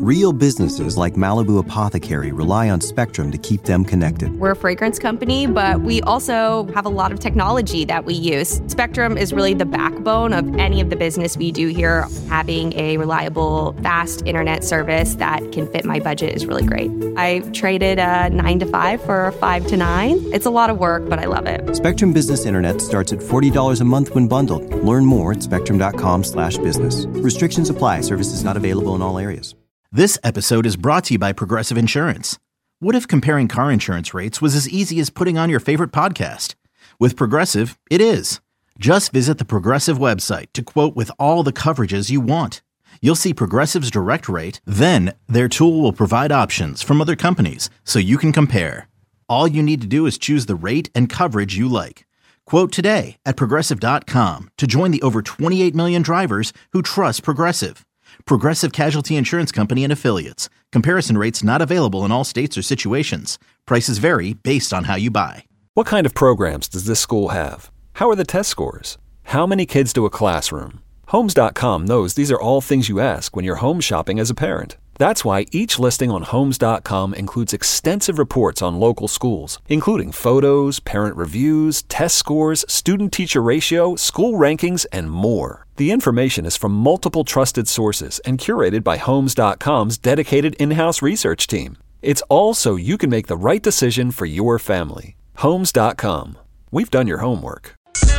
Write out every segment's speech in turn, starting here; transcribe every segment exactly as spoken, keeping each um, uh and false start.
Real businesses like Malibu Apothecary rely on Spectrum to keep them connected. We're a fragrance company, but we also have a lot of technology that we use. Spectrum is really the backbone of any of the business we do here. Having a reliable, fast internet service that can fit my budget is really great. I traded a nine to five for a five to nine. It's a lot of work, but I love it. Spectrum Business Internet starts at forty dollars a month when bundled. Learn more at spectrum.com slash business. Restrictions apply. Services not available in all areas. This episode is brought to you by Progressive Insurance. What if comparing car insurance rates was as easy as putting on your favorite podcast? With Progressive, it is. Just visit the Progressive website to quote with all the coverages you want. You'll see Progressive's direct rate, then their tool will provide options from other companies so you can compare. All you need to do is choose the rate and coverage you like. Quote today at progressive dot com to join the over twenty-eight million drivers who trust Progressive. Progressive Casualty Insurance Company and Affiliates. Comparison rates not available in all states or situations. Prices vary based on how you buy. What kind of programs does this school have? How are the test scores? How many kids do a classroom? Homes dot com knows these are all things you ask when you're home shopping as a parent. That's why each listing on Homes dot com includes extensive reports on local schools, including photos, parent reviews, test scores, student-teacher ratio, school rankings, and more. The information is from multiple trusted sources and curated by Homes dot com's dedicated in-house research team. It's all so you can make the right decision for your family. Homes dot com. We've done your homework.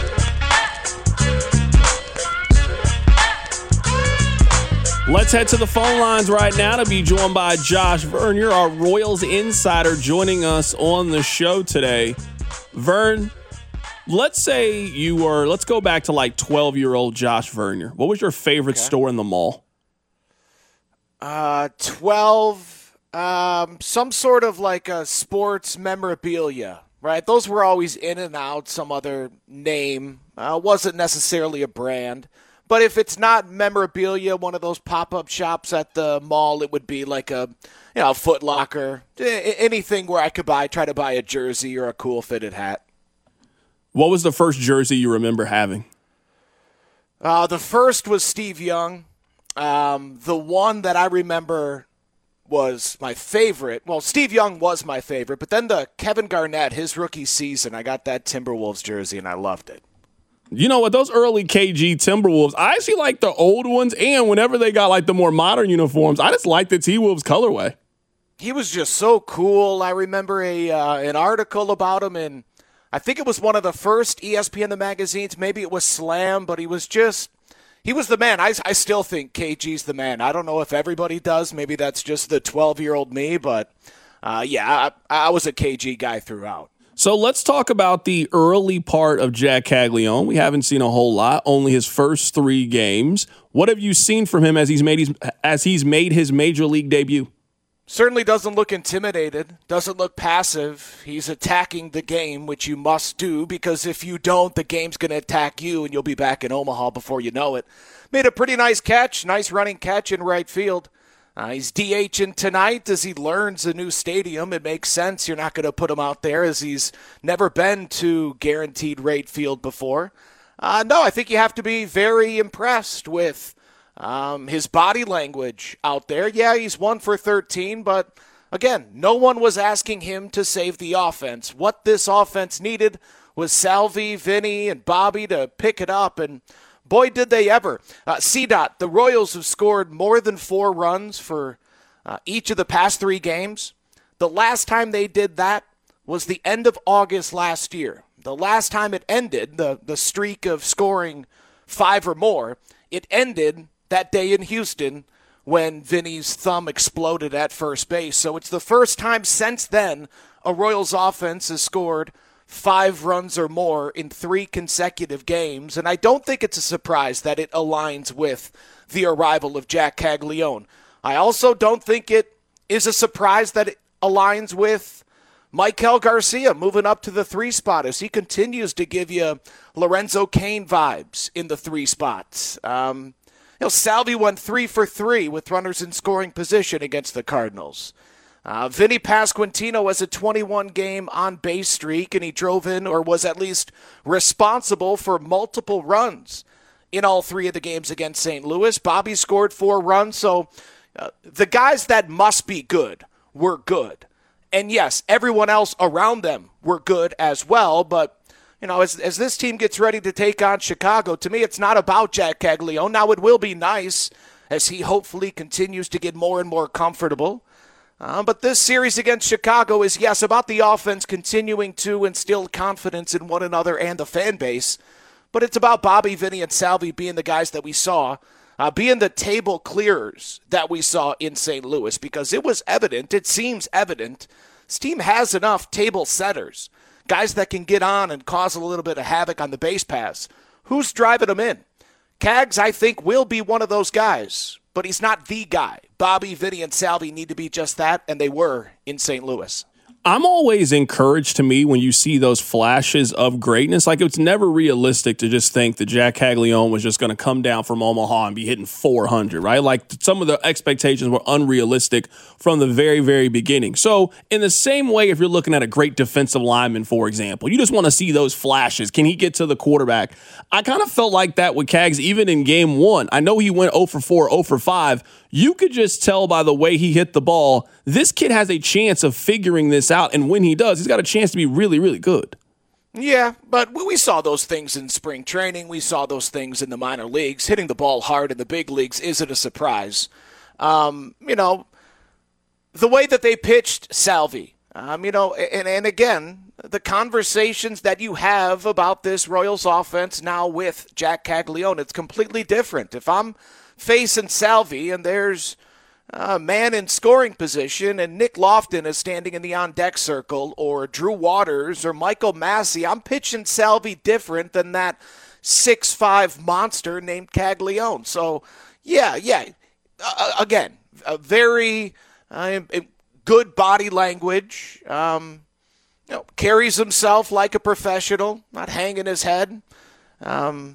Let's head to the phone lines right now to be joined by Josh Vernier, our Royals insider, joining us on the show today. Vern, let's say you were, let's go back to like twelve-year-old Josh Vernier. What was your favorite okay. store in the mall? Uh, twelve, um, some sort of like a sports memorabilia, right? Those were always in and out, some other name. Uh, wasn't necessarily a brand. But if it's not memorabilia, one of those pop-up shops at the mall, it would be like a, you know, Foot Locker, anything where I could buy, try to buy a jersey or a cool fitted hat. What was the first jersey you remember having? Uh, the first was Steve Young. Um, the one that I remember was my favorite. Well, Steve Young was my favorite, but then the Kevin Garnett, his rookie season, I got that Timberwolves jersey, and I loved it. You know what? Those early K G Timberwolves, I actually like the old ones, and whenever they got like the more modern uniforms, I just like the T-Wolves colorway. He was just so cool. I remember a uh, an article about him, and I think it was one of the first E S P N the magazines. Maybe it was Slam, but he was just, he was the man. I, I still think K G's the man. I don't know if everybody does. Maybe that's just the twelve-year-old me, but uh, yeah, I, I was a K G guy throughout. So let's talk about the early part of Jack Caglianone. We haven't seen a whole lot, only his first three games. What have you seen from him as he's made his, as he's made his major league debut? Certainly doesn't look intimidated, doesn't look passive. He's attacking the game, which you must do, because if you don't, the game's going to attack you, and you'll be back in Omaha before you know it. Made a pretty nice catch, nice running catch in right field. Uh, he's DHing tonight as he learns a new stadium. It makes sense. You're not going to put him out there as he's never been to guaranteed rate field before. Uh, no, I think you have to be very impressed with um, his body language out there. Yeah, he's one for thirteen, but again, no one was asking him to save the offense. What this offense needed was Salvi, Vinny, and Bobby to pick it up, and boy, did they ever. Uh, C D O T, the Royals have scored more than four runs for uh, each of the past three games. The last time they did that was the end of August last year. The last time it ended, the, the streak of scoring five or more, it ended that day in Houston when Vinny's thumb exploded at first base. So it's the first time since then a Royals offense has scored five runs or more in three consecutive games, and I don't think it's a surprise that it aligns with the arrival of Jack Caglianone. I also don't think it is a surprise that it aligns with Maikel Garcia moving up to the three spot as he continues to give you Lorenzo Cain vibes in the three spots. Um, you know, Salvi went three for three with runners in scoring position against the Cardinals. Uh, Vinny Pasquantino has a twenty-one game on-base streak, and he drove in or was at least responsible for multiple runs in all three of the games against Saint Louis. Bobby scored four runs, so uh, the guys that must be good were good. And yes, everyone else around them were good as well. But, you know, as, as this team gets ready to take on Chicago, to me, it's not about Jack Caglianone. Now, it will be nice as he hopefully continues to get more and more comfortable. Uh, but this series against Chicago is, yes, about the offense continuing to instill confidence in one another and the fan base. But it's about Bobby, Vinny, and Salvi being the guys that we saw, uh, being the table clearers that we saw in Saint Louis, because it was evident, it seems evident, this team has enough table setters, guys that can get on and cause a little bit of havoc on the base pass. Who's driving them in? Cags, I think, will be one of those guys, but he's not the guy. Bobby, Vinny, and Salvi need to be just that, and they were in Saint Louis. I'm always encouraged to me when you see those flashes of greatness. Like, it's never realistic to just think that Jack Caglianone was just going to come down from Omaha and be hitting four hundred, right? Like, some of the expectations were unrealistic from the very, very beginning. So, in the same way, if you're looking at a great defensive lineman, for example, you just want to see those flashes. Can he get to the quarterback? I kind of felt like that with Cags even in game one. I know he went oh for four, oh for five. You could just tell by the way he hit the ball, this kid has a chance of figuring this out. And when he does, he's got a chance to be really, really good. Yeah, but we saw those things in spring training. We saw those things in the minor leagues. Hitting the ball hard in the big leagues isn't a surprise. Um, you know, the way that they pitched Salvi, um, you know, and, and again, the conversations that you have about this Royals offense now with Jack Caglianone, it's completely different. If I'm facing Salvi and there's a man in scoring position and Nick Lofton is standing in the on-deck circle, or Drew Waters or Michael Massey, I'm pitching Salvi different than that six five monster named Caglianone. So, yeah, yeah. Uh, again, a very uh, good body language. Um, you know, carries himself like a professional, not hanging his head. Um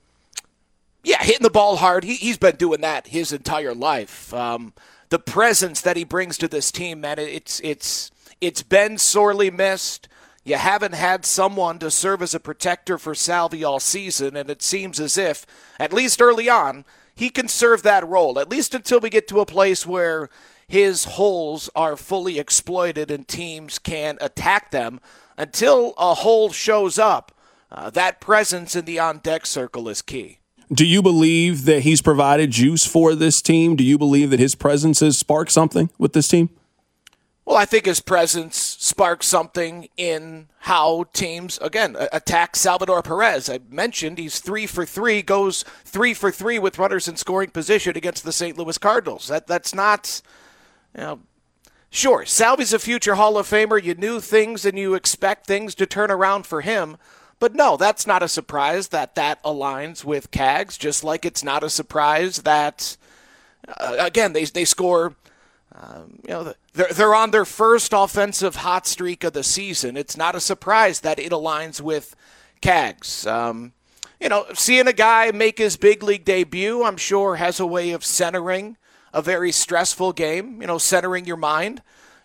Yeah, hitting the ball hard. He, he's been doing that his entire life. Um, the presence that he brings to this team, man, it's it's it's been sorely missed. You haven't had someone to serve as a protector for Salvi all season, and it seems as if, at least early on, he can serve that role, at least until we get to a place where his holes are fully exploited and teams can attack them. Until a hole shows up, uh, that presence in the on-deck circle is key. Do you believe that he's provided juice for this team? Do you believe that his presence has sparked something with this team? Well, I think his presence sparks something in how teams, again, attack Salvador Perez. I mentioned he's three for three, goes three for three with runners in scoring position against the Saint Louis Cardinals. That That's not, you know, sure, Salvi's a future Hall of Famer. You knew things and you expect things to turn around for him. But no, that's not a surprise that that aligns with Cags, just like it's not a surprise that, uh, again, they they score, um, you know, they're, they're on their first offensive hot streak of the season. It's not a surprise that it aligns with Cags. Um, you know, seeing a guy make his big league debut, I'm sure, has a way of centering a very stressful game, you know, centering your mind.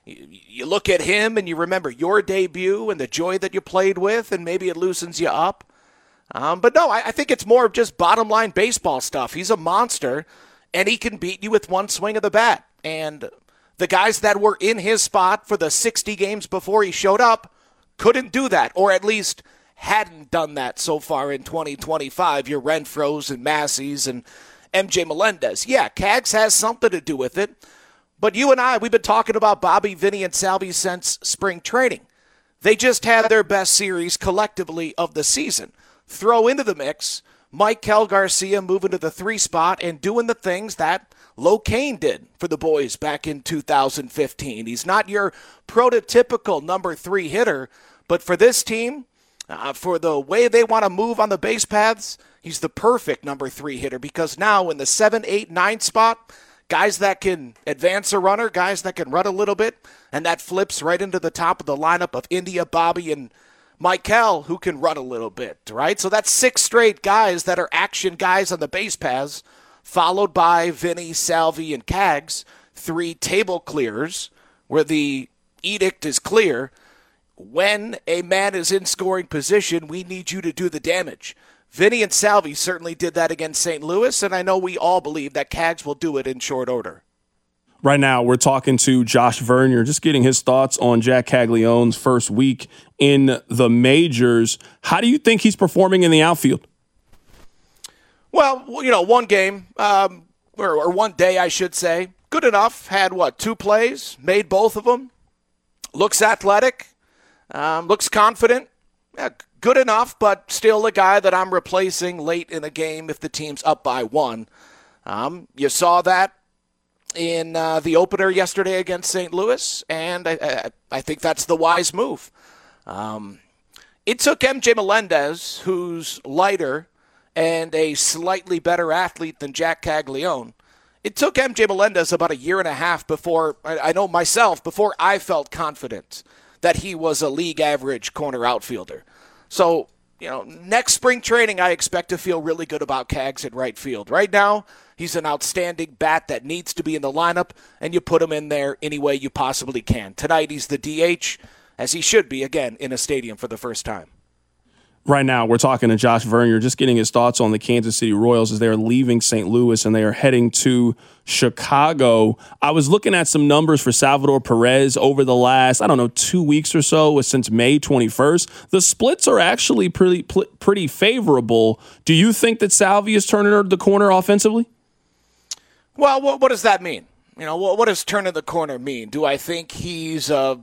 You look at him and you remember your debut and the joy that you played with, and maybe it loosens you up. Um, but no, I, I think it's more of just bottom line baseball stuff. He's a monster, and he can beat you with one swing of the bat. And the guys that were in his spot for the sixty games before he showed up couldn't do that, or at least hadn't done that so far in twenty twenty-five. Your Renfroes and Masseys and M J Melendez. Yeah, Cags has something to do with it. But you and I, we've been talking about Bobby, Vinny, and Salvi since spring training. They just had their best series collectively of the season. Throw into the mix Maikel Garcia moving to the three spot and doing the things that Locaine did for the boys back in two thousand fifteen. He's not your prototypical number three hitter, but for this team, uh, for the way they want to move on the base paths, he's the perfect number three hitter, because now in the seven, eight, nine spot, guys that can advance a runner, guys that can run a little bit, and that flips right into the top of the lineup of India, Bobby, and Maikel, who can run a little bit, right? So that's six straight guys that are action guys on the base paths, followed by Vinny, Salvi, and Cags, three table clears, where the edict is clear. When a man is in scoring position, we need you to do the damage. Vinny and Salvi certainly did that against Saint Louis, and I know we all believe that Cags will do it in short order. Right now, we're talking to Josh Vernier, just getting his thoughts on Jack Caglianone's first week in the majors. How do you think he's performing in the outfield? Well, you know, one game, um, or, or one day, I should say. Good enough. Had, what, two plays? Made both of them. Looks athletic. Um, looks confident. Yeah, good enough, but still a guy that I'm replacing late in the game if the team's up by one. Um, you saw that in uh, the opener yesterday against Saint Louis, and I, I, I think that's the wise move. Um, it took M J Melendez, who's lighter and a slightly better athlete than Jack Caglianone. It took M J Melendez about a year and a half before, I, I know myself, before I felt confident that he was a league average corner outfielder. So, you know, next spring training, I expect to feel really good about Cags in right field. Right now, he's an outstanding bat that needs to be in the lineup, and you put him in there any way you possibly can. Tonight, he's the D H, as he should be, again, in a stadium for the first time. Right now, we're talking to Josh Vernier, just getting his thoughts on the Kansas City Royals as they are leaving Saint Louis and they are heading to Chicago. I was looking at some numbers for Salvador Perez over the last, I don't know, two weeks or so, since May twenty-first. The splits are actually pretty pretty favorable. Do you think that Salvi is turning the corner offensively? Well, what, what does that mean? You know, what, what does turning the corner mean? Do I think he's a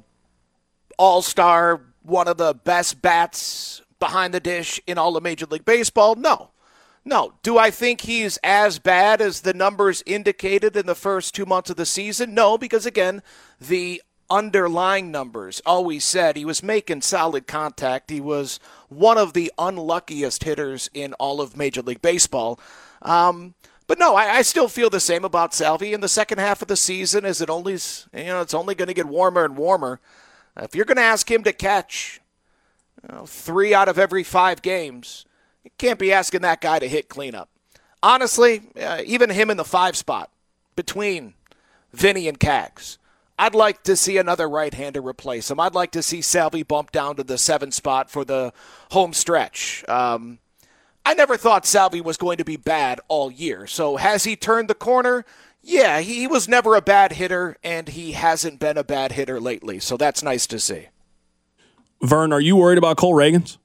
all-star, one of the best bats behind the dish in all of Major League Baseball? No. No. Do I think he's as bad as the numbers indicated in the first two months of the season? No, because, again, the underlying numbers always said he was making solid contact. He was one of the unluckiest hitters in all of Major League Baseball. Um, but, no, I, I still feel the same about Salvi in the second half of the season, as it only, you know, it's only going to get warmer and warmer. If you're going to ask him to catch You know, three out of every five games, you can't be asking that guy to hit cleanup. Honestly, uh, even him in the five spot between Vinny and Cags, I'd like to see another right-hander replace him. I'd like to see Salvi bump down to the seven spot for the home stretch. Um, I never thought Salvi was going to be bad all year. So has he turned the corner? Yeah, he was never a bad hitter, and he hasn't been a bad hitter lately. So that's nice to see. Vern, are you worried about Cole Ragans?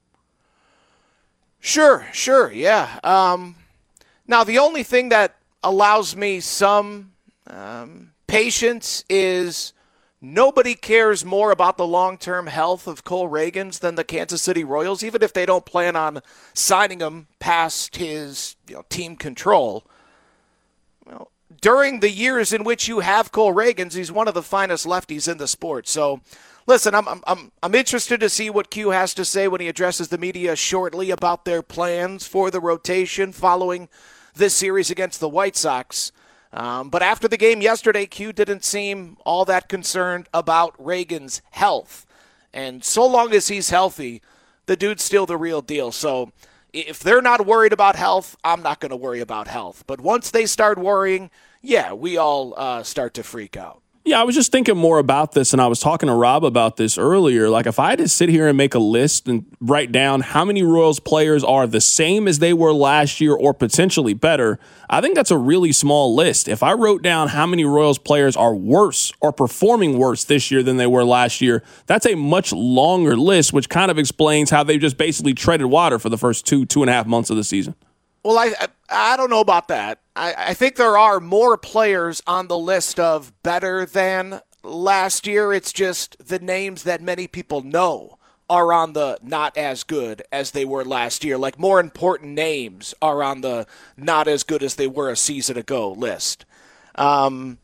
Sure, sure, yeah. Um, now, the only thing that allows me some um, patience is nobody cares more about the long-term health of Cole Ragans than the Kansas City Royals, even if they don't plan on signing him past his you know, team control. Well, during the years in which you have Cole Ragans, he's one of the finest lefties in the sport, so listen, I'm I'm I'm interested to see what Q has to say when he addresses the media shortly about their plans for the rotation following this series against the White Sox. Um, but after the game yesterday, Q didn't seem all that concerned about Ragans' health. And so long as he's healthy, the dude's still the real deal. So if they're not worried about health, I'm not going to worry about health. But once they start worrying, yeah, we all uh, start to freak out. Yeah, I was just thinking more about this, and I was talking to Rob about this earlier. Like, if I had to sit here and make a list and write down how many Royals players are the same as they were last year or potentially better, I think that's a really small list. If I wrote down how many Royals players are worse or performing worse this year than they were last year, that's a much longer list, which kind of explains how they just basically treaded water for the first two, two and a half months of the season. Well, I I don't know about that. I, I think there are more players on the list of better than last year. It's just the names that many people know are on the not as good as they were last year. Like, more important names are on the not as good as they were a season ago list. Um,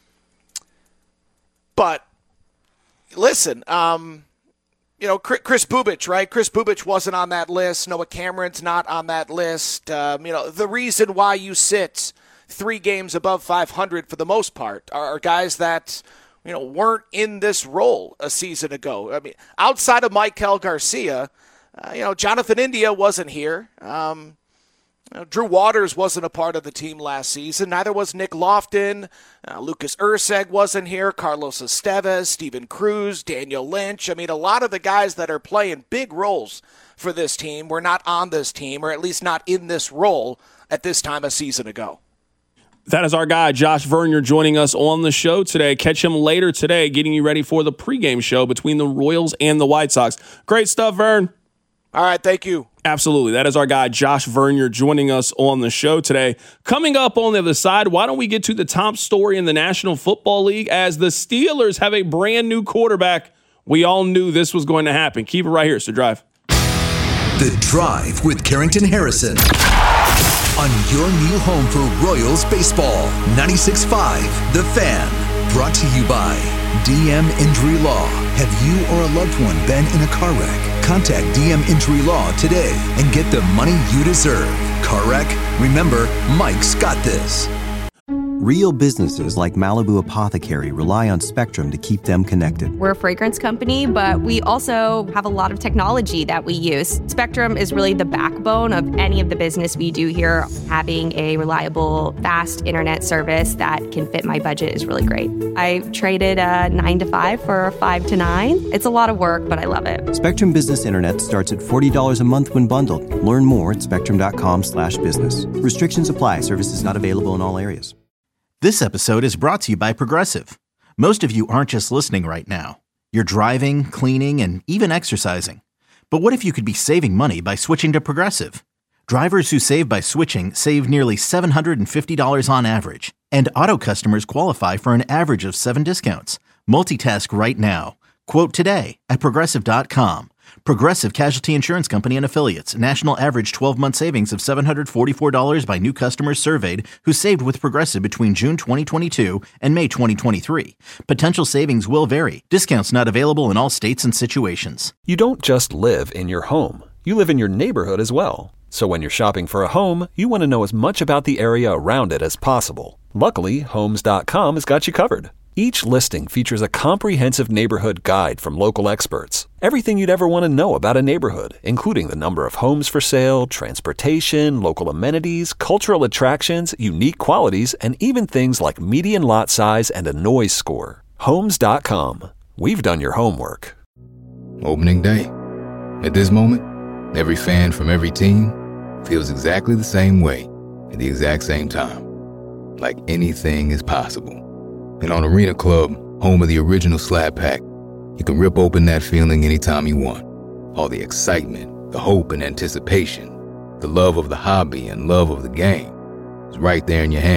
but, listen, um, you know, Chris Bubic, right? Chris Bubic wasn't on that list. Noah Cameron's not on that list. Um, you know, the reason why you sit three games above five hundred for the most part are guys that, you know, weren't in this role a season ago. I mean, outside of Maikel Garcia, uh, you know, Jonathan India wasn't here. Um, you know, Drew Waters wasn't a part of the team last season. Neither was Nick Lofton. Uh, Lucas Erceg wasn't here. Carlos Estevez, Steven Cruz, Daniel Lynch. I mean, a lot of the guys that are playing big roles for this team were not on this team, or at least not in this role at this time a season ago. That is our guy, Josh Vernier, joining us on the show today. Catch him later today, getting you ready for the pregame show between the Royals and the White Sox. Great stuff, Vern. All right, thank you. Absolutely. That is our guy, Josh Vernier, joining us on the show today. Coming up on the other side, why don't we get to the top story in the National Football League as the Steelers have a brand new quarterback. We all knew this was going to happen. Keep it right here. So drive. The Drive with Carrington Harrison on your new home for Royals baseball. ninety-six point five The Fan. Brought to you by D M Injury Law. Have you or a loved one been in a car wreck? Contact D M Injury Law today and get the money you deserve. Car wreck? Remember, Mike's got this. Real businesses like Malibu Apothecary rely on Spectrum to keep them connected. We're a fragrance company, but we also have a lot of technology that we use. Spectrum is really the backbone of any of the business we do here. Having a reliable, fast internet service that can fit my budget is really great. I traded a nine to five for a five to nine. It's a lot of work, but I love it. Spectrum Business Internet starts at forty dollars a month when bundled. Learn more at spectrum.com slash business. Restrictions apply. Services not available in all areas. This episode is brought to you by Progressive. Most of you aren't just listening right now. You're driving, cleaning, and even exercising. But what if you could be saving money by switching to Progressive? Drivers who save by switching save nearly seven hundred fifty dollars on average. And auto customers qualify for an average of seven discounts. Multitask right now. Quote today at Progressive dot com. Progressive Casualty Insurance Company and Affiliates. National average twelve-month savings of seven hundred forty-four dollars by new customers surveyed who saved with Progressive between June twenty twenty-two and May twenty twenty-three. Potential savings will vary. Discounts not available in all states and situations. You don't just live in your home. You live in your neighborhood as well. So when you're shopping for a home, you want to know as much about the area around it as possible. Luckily, Homes dot com has got you covered. Each listing features a comprehensive neighborhood guide from local experts. Everything you'd ever want to know about a neighborhood, including the number of homes for sale, transportation, local amenities, cultural attractions, unique qualities, and even things like median lot size and a noise score. Homes dot com. We've done your homework. Opening day. At this moment, every fan from every team feels exactly the same way at the exact same time. Like anything is possible. And on Arena Club, home of the original Slab Pack, you can rip open that feeling anytime you want. All the excitement, the hope and anticipation, the love of the hobby and love of the game is right there in your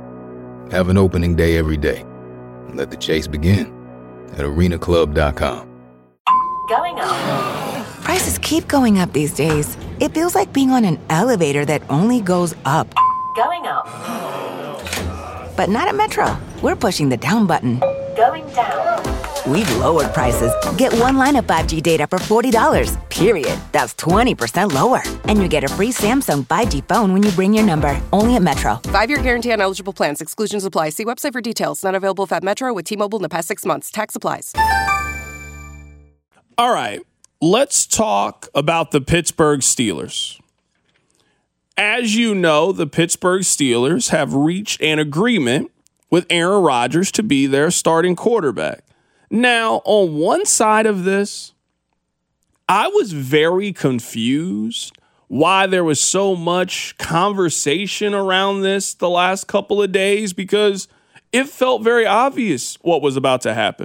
hand. Have an opening day every day. And let the chase begin at arena club dot com. Going up. Prices keep going up these days. It feels like being on an elevator that only goes up. Going up. But not at Metro. We're pushing the down button. Going down. We've lowered prices. Get one line of five G data for forty dollars, period. That's twenty percent lower. And you get a free Samsung five G phone when you bring your number. Only at Metro. Five-year guarantee on eligible plans. Exclusions apply. See website for details. Not available at Metro with T-Mobile in the past six months. Tax applies. All right. Let's talk about the Pittsburgh Steelers. As you know, the Pittsburgh Steelers have reached an agreement with Aaron Rodgers to be their starting quarterback. Now, on one side of this, I was very confused why there was so much conversation around this the last couple of days because it felt very obvious what was about to happen.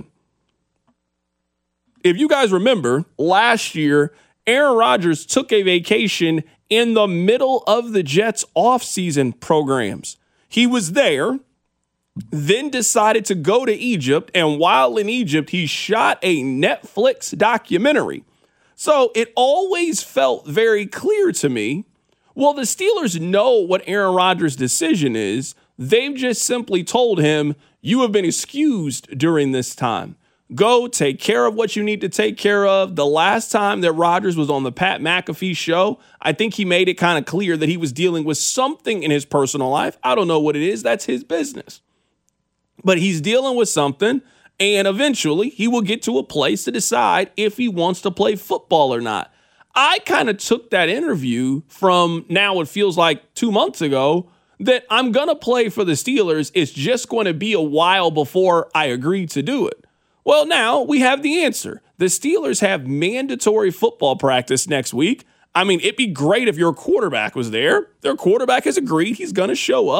If you guys remember, last year, Aaron Rodgers took a vacation in the middle of the Jets' offseason programs. He was there, then decided to go to Egypt, and while in Egypt, he shot a Netflix documentary. So it always felt very clear to me, well, the Steelers know what Aaron Rodgers' decision is. They've just simply told him, you have been excused during this time. Go take care of what you need to take care of. The last time that Rodgers was on the Pat McAfee show, I think he made it kind of clear that he was dealing with something in his personal life. I don't know what it is. That's his business. But he's dealing with something, and eventually he will get to a place to decide if he wants to play football or not. I kind of took that interview from now it feels like two months ago that I'm going to play for the Steelers. It's just going to be a while before I agree to do it. Well, now we have the answer. The Steelers have mandatory football practice next week. I mean, it'd be great if your quarterback was there. Their quarterback has agreed he's going to show up.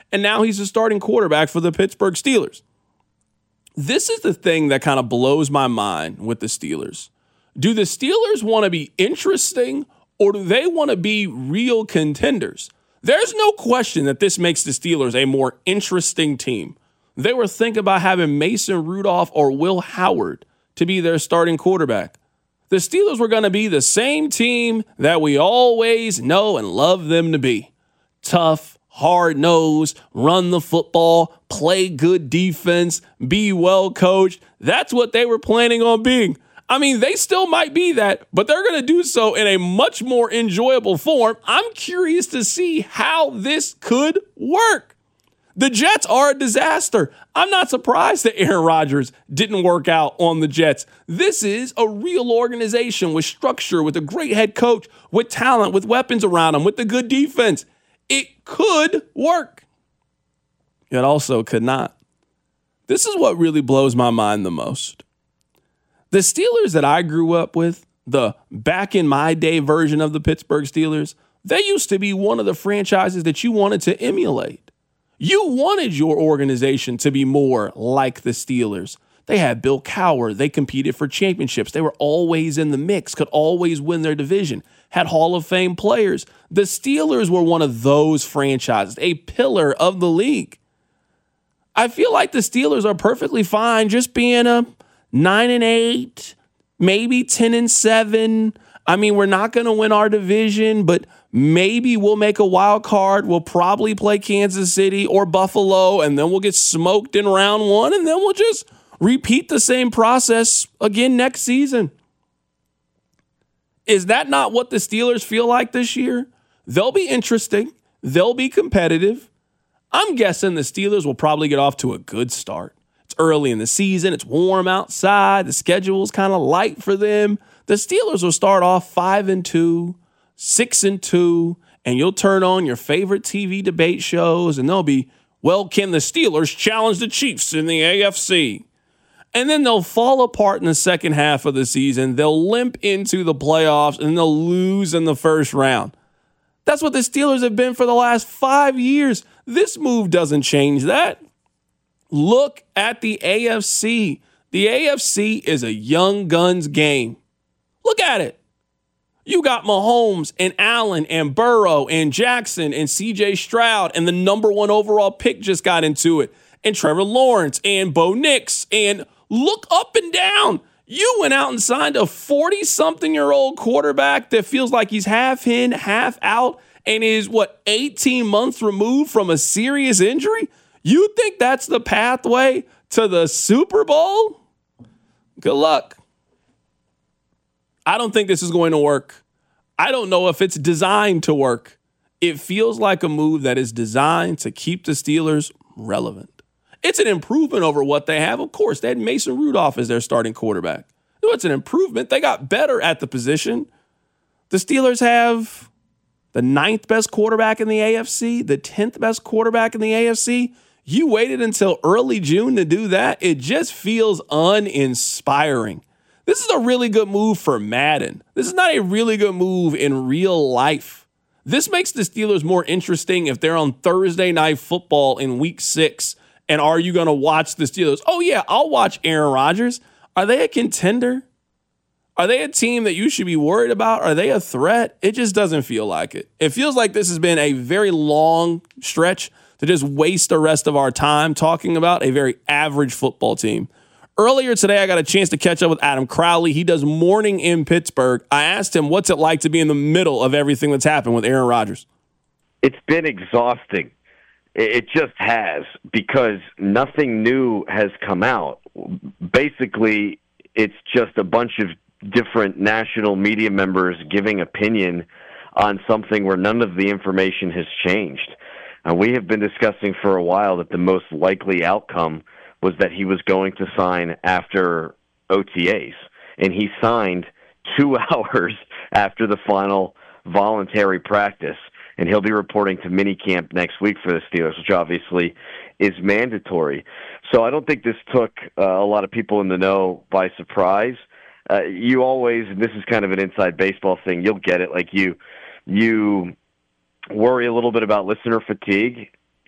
and now he's a starting quarterback for the Pittsburgh Steelers. This is the thing that kind of blows my mind with the Steelers. Do the Steelers want to be interesting, or do they want to be real contenders? There's no question that this makes the Steelers a more interesting team. They were thinking about having Mason Rudolph or Will Howard to be their starting quarterback. The Steelers were going to be the same team that we always know and love them to be. Tough, hard-nosed, run the football, play good defense, be well coached. That's what they were planning on being. I mean, they still might be that, but they're going to do so in a much more enjoyable form. I'm curious to see how this could work. The Jets are a disaster. I'm not surprised that Aaron Rodgers didn't work out on the Jets. This is a real organization with structure, with a great head coach, with talent, with weapons around him, with the good defense. It could work. It also could not. This is what really blows my mind the most. The Steelers that I grew up with, the back in my day version of the Pittsburgh Steelers, they used to be one of the franchises that you wanted to emulate. You wanted your organization to be more like the Steelers. They had Bill Cowher. They competed for championships. They were always in the mix, could always win their division, had Hall of Fame players. The Steelers were one of those franchises, a pillar of the league. I feel like the Steelers are perfectly fine just being a nine and eight, maybe ten and seven. I mean, we're not going to win our division, but maybe we'll make a wild card. We'll probably play Kansas City or Buffalo, and then we'll get smoked in round one, and then we'll just repeat the same process again next season. Is that not what the Steelers feel like this year? They'll be interesting. They'll be competitive. I'm guessing the Steelers will probably get off to a good start. It's early in the season. It's warm outside. The schedule's kind of light for them. The Steelers will start off five and two, six and two, and you'll turn on your favorite T V debate shows, and they'll be, well, can the Steelers challenge the Chiefs in the A F C? And then they'll fall apart in the second half of the season. They'll limp into the playoffs, and they'll lose in the first round. That's what the Steelers have been for the last five years. This move doesn't change that. Look at the A F C. The A F C is a young guns game. Look at it. You got Mahomes and Allen and Burrow and Jackson and C J Stroud, and the number one overall pick just got into it, and Trevor Lawrence and Bo Nix, and look up and down. You went out and signed a forty-something-year-old quarterback that feels like he's half in, half out, and is, what, eighteen months removed from a serious injury? You think that's the pathway to the Super Bowl? Good luck. I don't think this is going to work. I don't know if it's designed to work. It feels like a move that is designed to keep the Steelers relevant. It's an improvement over what they have. Of course, they had Mason Rudolph as their starting quarterback. No, it's an improvement. They got better at the position. The Steelers have the ninth best quarterback in the A F C, the tenth best quarterback in the A F C. You waited until early June to do that. It just feels uninspiring. This is a really good move for Madden. This is not a really good move in real life. This makes the Steelers more interesting if they're on Thursday Night Football in week six. And are you going to watch the Steelers? Oh, yeah, I'll watch Aaron Rodgers. Are they a contender? Are they a team that you should be worried about? Are they a threat? It just doesn't feel like it. It feels like this has been a very long stretch to just waste the rest of our time talking about a very average football team. Earlier today, I got a chance to catch up with Adam Crowley. He does morning in Pittsburgh. I asked him, what's it like to be in the middle of everything that's happened with Aaron Rodgers? It's been exhausting. It just has, because nothing new has come out. Basically, it's just a bunch of different national media members giving opinion on something where none of the information has changed. And we have been discussing for a while that the most likely outcome was that he was going to sign after O T As. And he signed two hours after the final voluntary practice. And he'll be reporting to minicamp next week for the Steelers, which obviously is mandatory. So I don't think this took uh, a lot of people in the know by surprise. Uh, you always, and this is kind of an inside baseball thing, you'll get it, like you, you worry a little bit about listener fatigue.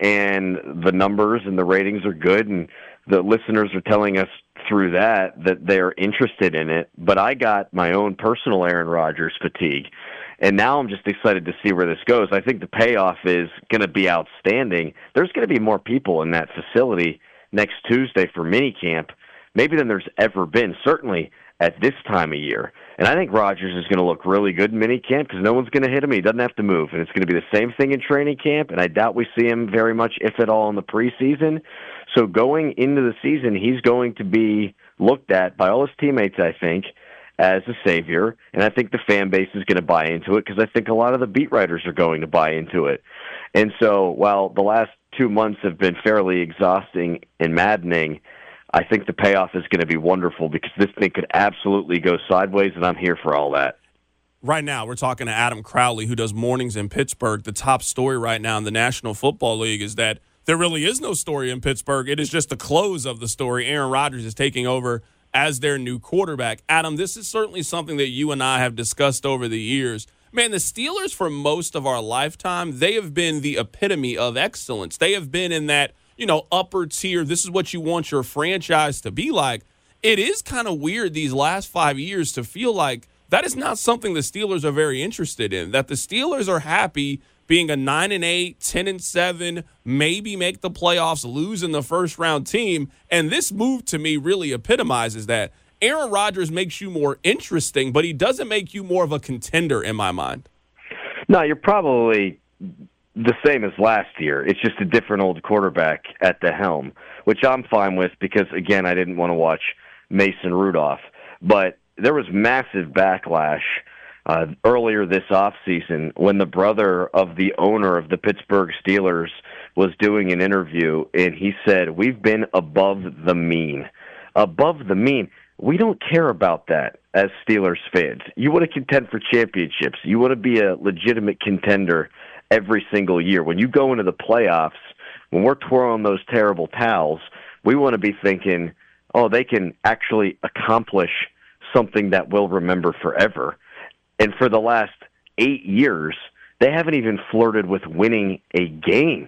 and the numbers and the ratings are good, and the listeners are telling us through that that they're interested in it. But I got my own personal Aaron Rodgers fatigue, and now I'm just excited to see where this goes. I think the payoff is going to be outstanding. There's going to be more people in that facility next Tuesday for minicamp, maybe than there's ever been, certainly at this time of year. And I think Rodgers is going to look really good in minicamp because no one's going to hit him. He doesn't have to move. And it's going to be the same thing in training camp, and I doubt we see him very much, if at all, in the preseason. So going into the season, he's going to be looked at by all his teammates, I think, as a savior. And I think the fan base is going to buy into it because I think a lot of the beat writers are going to buy into it. And so while the last two months have been fairly exhausting and maddening, I think the payoff is going to be wonderful because this thing could absolutely go sideways, and I'm here for all that. Right now, we're talking to Adam Crowley, who does mornings in Pittsburgh. The top story right now in the National Football League is that there really is no story in Pittsburgh. It is just the close of the story. Aaron Rodgers is taking over as their new quarterback. Adam, this is certainly something that you and I have discussed over the years. Man, the Steelers, for most of our lifetime, they have been the epitome of excellence. They have been in that, you know, upper tier. This is what you want your franchise to be like. It is kind of weird these last five years to feel like that is not something the Steelers are very interested in, that the Steelers are happy being a nine and eight, ten and seven, maybe make the playoffs, lose in the first round team. And this move to me really epitomizes that. Aaron Rodgers makes you more interesting, but he doesn't make you more of a contender in my mind. No, you're probably the same as last year. It's just a different old quarterback at the helm, which I'm fine with because, again, I didn't want to watch Mason Rudolph. But there was massive backlash uh, earlier this offseason when the brother of the owner of the Pittsburgh Steelers was doing an interview, and he said, we've been above the mean. Above the mean. We don't care about that as Steelers fans. You want to contend for championships. You want to be a legitimate contender every single year. When you go into the playoffs, when we're twirling those terrible towels, we want to be thinking, oh, they can actually accomplish something that we'll remember forever. And for the last eight years, they haven't even flirted with winning a game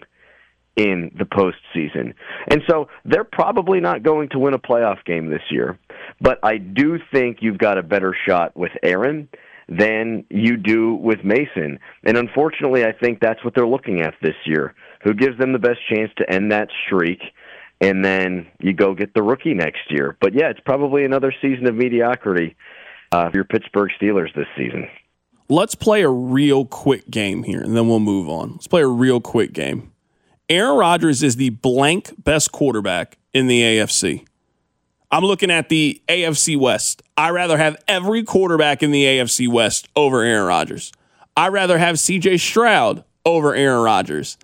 in the postseason. And so they're probably not going to win a playoff game this year. But I do think you've got a better shot with Aaron than you do with Mason. And unfortunately, I think that's what they're looking at this year. Who gives them the best chance to end that streak? And then you go get the rookie next year. But yeah, it's probably another season of mediocrity uh, for your Pittsburgh Steelers this season. Let's play a real quick game here, and then we'll move on. Let's play a real quick game. Aaron Rodgers is the blank best quarterback in the A F C. I'm looking at the A F C West. I'd rather have every quarterback in the A F C West over Aaron Rodgers. I'd rather have C J Stroud over Aaron Rodgers.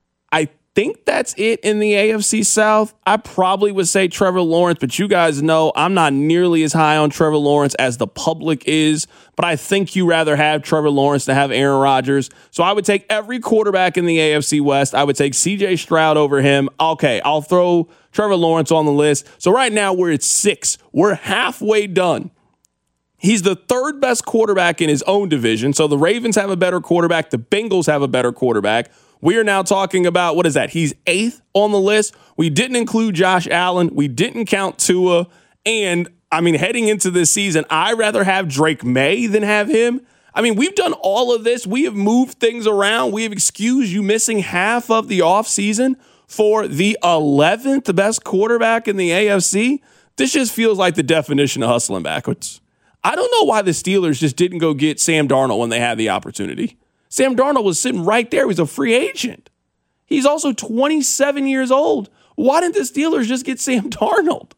I think that's it in the A F C South. I probably would say Trevor Lawrence, but you guys know I'm not nearly as high on Trevor Lawrence as the public is, but I think you rather have Trevor Lawrence than have Aaron Rodgers. So I would take every quarterback in the A F C West. I would take C J Stroud over him. Okay, I'll throw Trevor Lawrence on the list. So right now we're at six. We're halfway done. He's the third best quarterback in his own division. So the Ravens have a better quarterback. The Bengals have a better quarterback. We are now talking about, what is that? He's eighth on the list. We didn't include Josh Allen. We didn't count Tua. And, I mean, heading into this season, I'd rather have Drake May than have him. I mean, we've done all of this. We have moved things around. We have excused you missing half of the offseason for the eleventh best quarterback in the A F C. This just feels like the definition of hustling backwards. I don't know why the Steelers just didn't go get Sam Darnold when they had the opportunity. Sam Darnold was sitting right there. He was a free agent. He's also twenty-seven years old. Why didn't the Steelers just get Sam Darnold?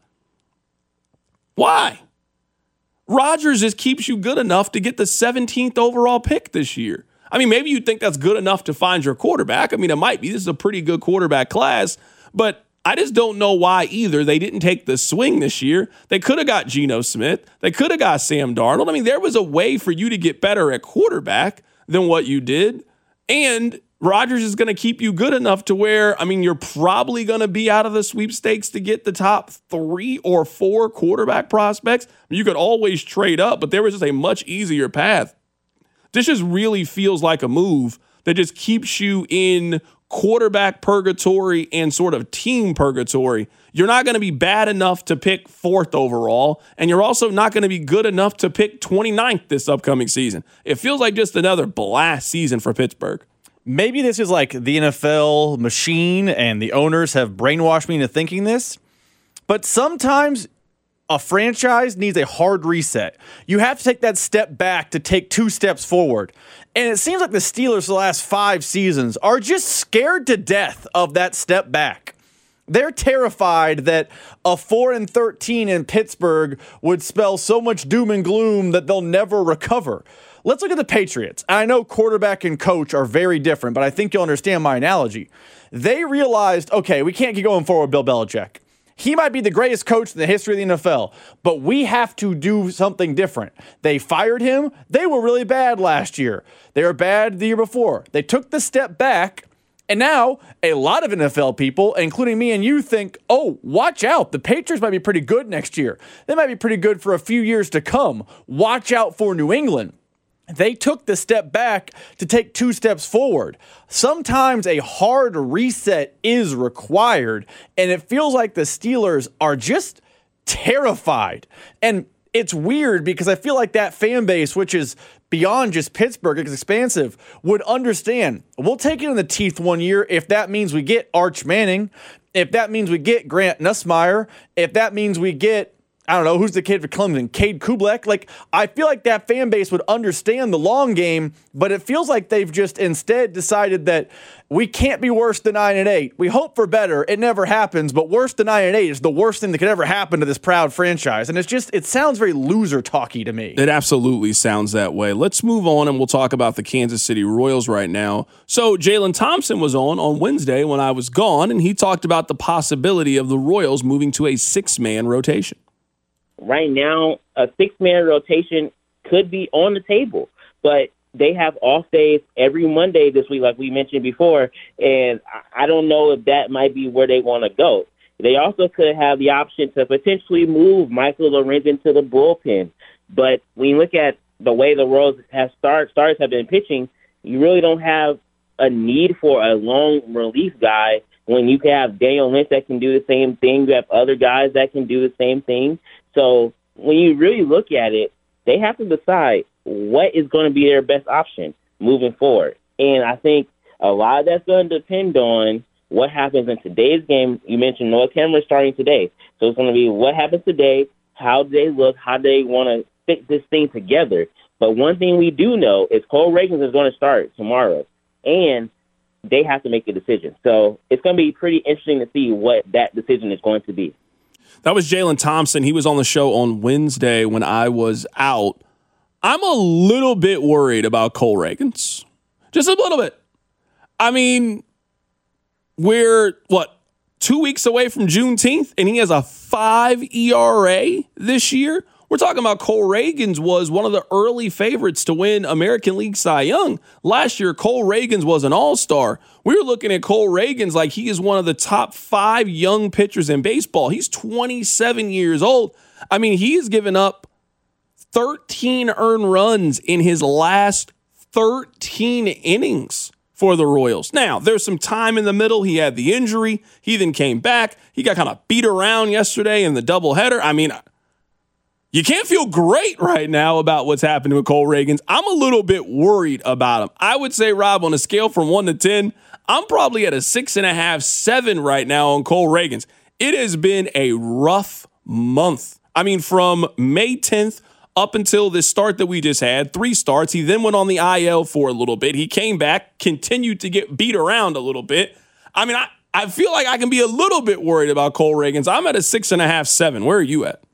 Why? Rodgers just keeps you good enough to get the seventeenth overall pick this year. I mean, maybe you think that's good enough to find your quarterback. I mean, it might be. This is a pretty good quarterback class, but I just don't know why either they didn't take the swing this year. They could have got Geno Smith. They could have got Sam Darnold. I mean, there was a way for you to get better at quarterback than what you did. And Rodgers is going to keep you good enough to where, I mean, you're probably going to be out of the sweepstakes to get the top three or four quarterback prospects. You could always trade up, but there was just a much easier path. This just really feels like a move that just keeps you in quarterback purgatory and sort of team purgatory, you're not going to be bad enough to pick fourth overall, and you're also not going to be good enough to pick twenty-ninth this upcoming season. It feels like just another blast season for Pittsburgh. Maybe this is like the N F L machine and the owners have brainwashed me into thinking this, but sometimes a franchise needs a hard reset. You have to take that step back to take two steps forward. And it seems like the Steelers the last five seasons are just scared to death of that step back. They're terrified that a four and thirteen in Pittsburgh would spell so much doom and gloom that they'll never recover. Let's look at the Patriots. I know quarterback and coach are very different, but I think you'll understand my analogy. They realized, okay, we can't keep going forward with Bill Belichick. He might be the greatest coach in the history of the N F L, but we have to do something different. They fired him. They were really bad last year. They were bad the year before. They took the step back, and now a lot of N F L people, including me and you, think, oh, watch out. The Patriots might be pretty good next year. They might be pretty good for a few years to come. Watch out for New England. They took the step back to take two steps forward. Sometimes a hard reset is required, and it feels like the Steelers are just terrified. And it's weird because I feel like that fan base, which is beyond just Pittsburgh, it's expansive, would understand. We'll take it in the teeth one year if that means we get Arch Manning, if that means we get Grant Nussmeier, if that means we get, I don't know, who's the kid for Clemson? Cade Kublek? Like, I feel like that fan base would understand the long game, but it feels like they've just instead decided that we can't be worse than nine and eight. We hope for better. It never happens, but worse than nine and eight is the worst thing that could ever happen to this proud franchise. And it's just, it sounds very loser talky to me. It absolutely sounds that way. Let's move on and we'll talk about the Kansas City Royals right now. So Jalen Thompson was on on Wednesday when I was gone, and he talked about the possibility of the Royals moving to a six-man rotation. Right now, a six-man rotation could be on the table, but they have off days every Monday this week, like we mentioned before, and I don't know if that might be where they want to go. They also could have the option to potentially move Michael Lorenzen to the bullpen, but when you look at the way the Royals have start, starters have been pitching, you really don't have a need for a long relief guy when you can have Daniel Lynch that can do the same thing. You have other guys that can do the same thing. So when you really look at it, they have to decide what is going to be their best option moving forward. And I think a lot of that's going to depend on what happens in today's game. You mentioned Noah Cameron starting today. So it's going to be what happens today, how do they look, how do they want to fit this thing together. But one thing we do know is Cole Ragans is going to start tomorrow, and they have to make a decision. So it's going to be pretty interesting to see what that decision is going to be. That was Jalen Thompson. He was on the show on Wednesday when I was out. I'm a little bit worried about Cole Ragans. Just a little bit. I mean, we're, what, two weeks away from Juneteenth, and he has a five E R A this year? We're talking about Cole Ragans was one of the early favorites to win American League Cy Young. Last year, Cole Ragans was an all-star. We were looking at Cole Ragans like he is one of the top five young pitchers in baseball. He's twenty-seven years old. I mean, he has given up thirteen earned runs in his last thirteen innings for the Royals. Now, there's some time in the middle. He had the injury. He then came back. He got kind of beat around yesterday in the doubleheader. I mean, you can't feel great right now about what's happening with Cole Ragans. I'm a little bit worried about him. I would say, Rob, on a scale from one to ten, I'm probably at a six and a half, seven right now on Cole Ragans. It has been a rough month. I mean, from May tenth up until this start that we just had, three starts. He then went on the I L for a little bit. He came back, continued to get beat around a little bit. I mean, I, I feel like I can be a little bit worried about Cole Ragans. I'm at a six and a half, seven. Where are you at?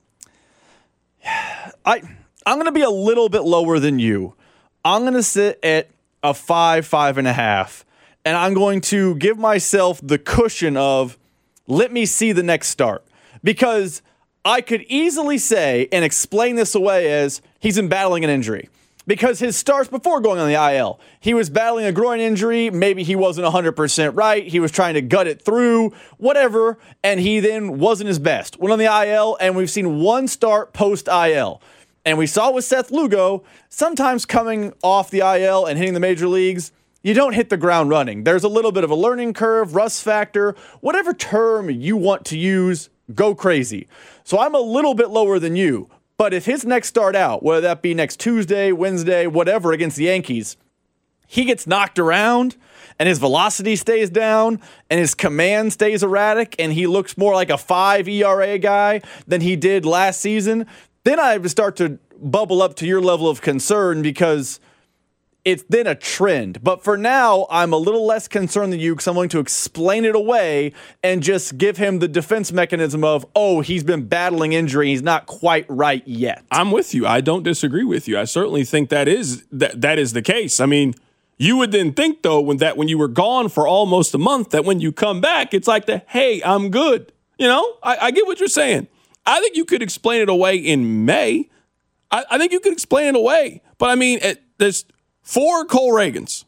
I, I'm going to be a little bit lower than you. I'm going to sit at a five, five and a half, and I'm going to give myself the cushion of let me see the next start. Because I could easily say and explain this away as he's been battling an injury. Because his starts before going on the I L, he was battling a groin injury. Maybe he wasn't one hundred percent right. He was trying to gut it through, whatever. And he then wasn't his best. Went on the I L, and we've seen one start post-I L. And we saw with Seth Lugo, sometimes coming off the I L and hitting the major leagues, you don't hit the ground running. There's a little bit of a learning curve, rust factor, whatever term you want to use, go crazy. So I'm a little bit lower than you, but if his next start out, whether that be next Tuesday, Wednesday, whatever against the Yankees, he gets knocked around and his velocity stays down and his command stays erratic and he looks more like a five E R A guy than he did last season, then I would start to bubble up to your level of concern because it's then a trend. But for now, I'm a little less concerned than you because I'm going to explain it away and just give him the defense mechanism of, oh, he's been battling injury. He's not quite right yet. I'm with you. I don't disagree with you. I certainly think that is that that is the case. I mean, you would then think, though, when that when you were gone for almost a month, that when you come back, it's like the, hey, I'm good. You know, I, I get what you're saying. I think you could explain it away in May. I, I think you could explain it away. But, I mean, it, there's for Cole Ragans,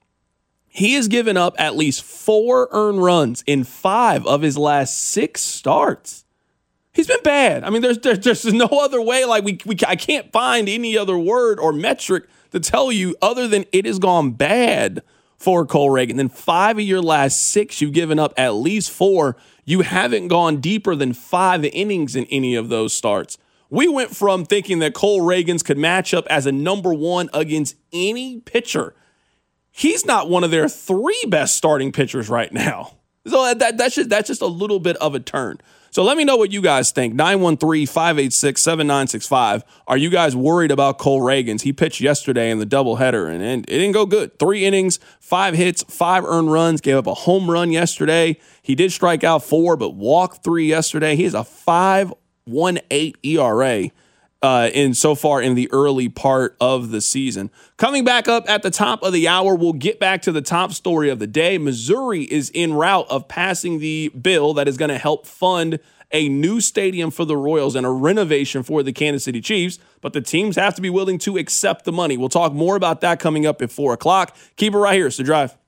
he has given up at least four earned runs in five of his last six starts. He's been bad. I mean, there's there's, there's no other way. Like we, we I can't find any other word or metric to tell you other than it has gone bad for Cole Ragans. Then five of your last six, you've given up at least four. You haven't gone deeper than five innings in any of those starts. We went from thinking that Cole Ragans could match up as a number one against any pitcher. He's not one of their three best starting pitchers right now. So that, that's, just, that's just a little bit of a turn. So let me know what you guys think. nine one three, five eight six, seven nine six five. Are you guys worried about Cole Ragans? He pitched yesterday in the doubleheader, and, and it didn't go good. Three innings, five hits, five earned runs, gave up a home run yesterday. He did strike out four, but walked three yesterday. He has a five point one eight E R A uh, in so far in the early part of the season. Coming back up at the top of the hour, we'll get back to the top story of the day. Missouri is en route of passing the bill that is going to help fund a new stadium for the Royals and a renovation for the Kansas City Chiefs, but the teams have to be willing to accept the money. We'll talk more about that coming up at four o'clock. Keep it right here. It's The Drive.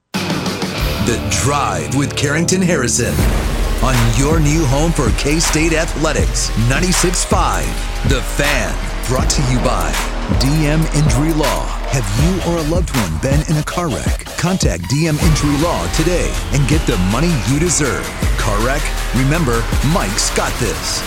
The Drive with Carrington Harrison on your new home for K-State Athletics, ninety-six point five. The Fan, brought to you by D M Injury Law. Have you or a loved one been in a car wreck? Contact D M Injury Law today and get the money you deserve. Car wreck? Remember, Mike's got this.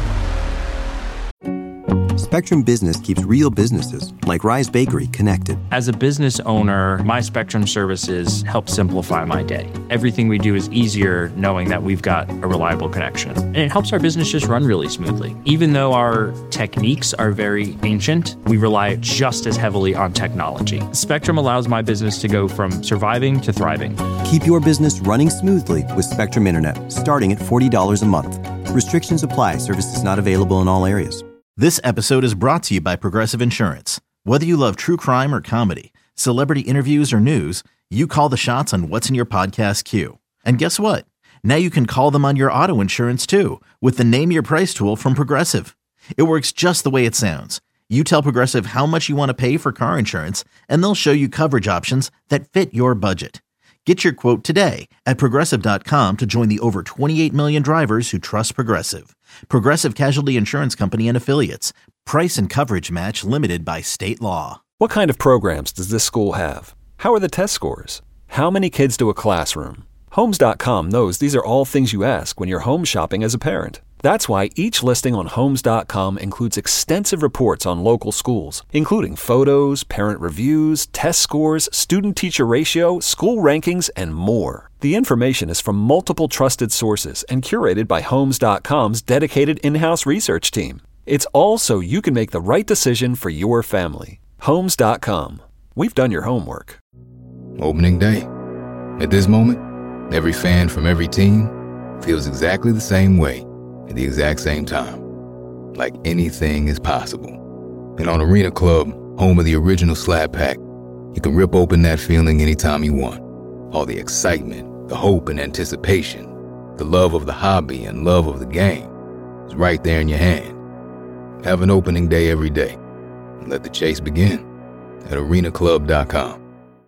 Spectrum Business keeps real businesses, like Rise Bakery, connected. As a business owner, my Spectrum services help simplify my day. Everything we do is easier knowing that we've got a reliable connection. And it helps our business just run really smoothly. Even though our techniques are very ancient, we rely just as heavily on technology. Spectrum allows my business to go from surviving to thriving. Keep your business running smoothly with Spectrum Internet, starting at forty dollars a month. Restrictions apply. Services not available in all areas. This episode is brought to you by Progressive Insurance. Whether you love true crime or comedy, celebrity interviews or news, you call the shots on what's in your podcast queue. And guess what? Now you can call them on your auto insurance too with the Name Your Price tool from Progressive. It works just the way it sounds. You tell Progressive how much you want to pay for car insurance, and they'll show you coverage options that fit your budget. Get your quote today at Progressive dot com to join the over twenty-eight million drivers who trust Progressive. Progressive Casualty Insurance Company and Affiliates. Price and coverage match limited by state law. What kind of programs does this school have? How are the test scores? How many kids do a classroom? Homes dot com knows these are all things you ask when you're home shopping as a parent. That's why each listing on Homes dot com includes extensive reports on local schools, including photos, parent reviews, test scores, student-teacher ratio, school rankings, and more. The information is from multiple trusted sources and curated by Homes dot com's dedicated in-house research team. It's all so you can make the right decision for your family. Homes dot com. We've done your homework. Opening day. At this moment, every fan from every team feels exactly the same way at the exact same time. Like anything is possible. And on Arena Club, home of the original Slab Pack, you can rip open that feeling anytime you want. All the excitement, the hope and anticipation, the love of the hobby and love of the game is right there in your hand. Have an opening day every day. And let the chase begin at arena club dot com.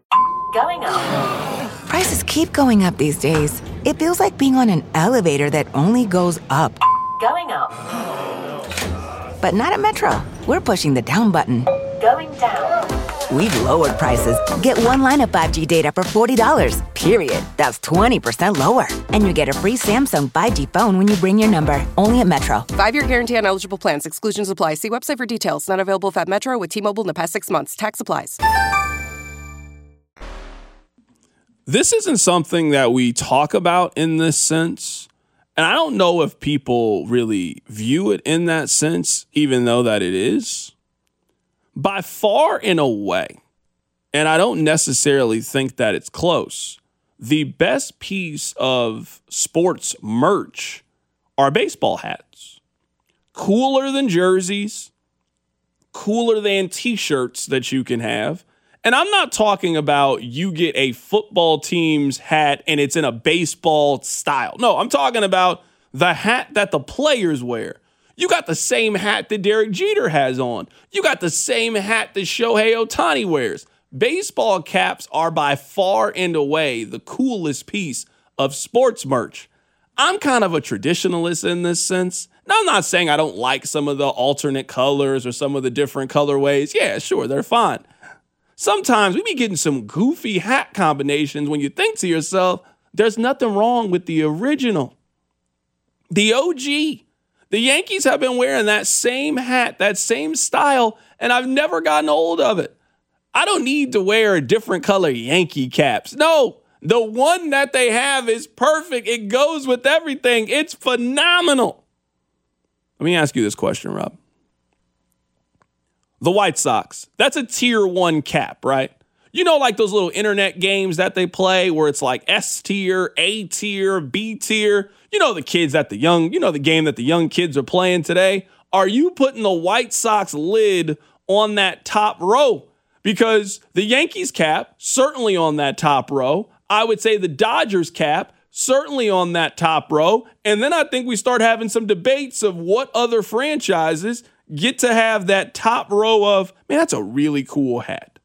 Going up. Prices keep going up these days. It feels like being on an elevator that only goes up. Going up. But not at Metro. We're pushing the down button. Going down. We've lowered prices. Get one line of five G data for forty dollars, period. That's twenty percent lower. And you get a free Samsung five G phone when you bring your number. Only at Metro. Five-year guarantee on eligible plans. Exclusions apply. See website for details. Not available at Metro with T-Mobile in the past six months. Tax applies. This isn't something that we talk about in this sense. And I don't know if people really view it in that sense, even though that it is. By far and away, and I don't necessarily think that it's close, the best piece of sports merch are baseball hats. Cooler than jerseys, cooler than t-shirts that you can have. And I'm not talking about you get a football team's hat and it's in a baseball style. No, I'm talking about the hat that the players wear. You got the same hat that Derek Jeter has on. You got the same hat that Shohei Ohtani wears. Baseball caps are by far and away the coolest piece of sports merch. I'm kind of a traditionalist in this sense. Now, I'm not saying I don't like some of the alternate colors or some of the different colorways. Yeah, sure, they're fine. Sometimes we be getting some goofy hat combinations when you think to yourself, there's nothing wrong with the original. The O G. The Yankees have been wearing that same hat, that same style, and I've never gotten old of it. I don't need to wear a different color Yankee caps. No, the one that they have is perfect. It goes with everything. It's phenomenal. Let me ask you this question, Rob. The White Sox, that's a tier one cap, right? You know, like those little internet games that they play where it's like S tier, A tier, B tier. You know, the kids that the young, you know, the game that the young kids are playing today. Are you putting the White Sox lid on that top row? Because the Yankees cap, certainly on that top row. I would say the Dodgers cap, certainly on that top row. And then I think we start having some debates of what other franchises get to have that top row of, man, that's a really cool hat.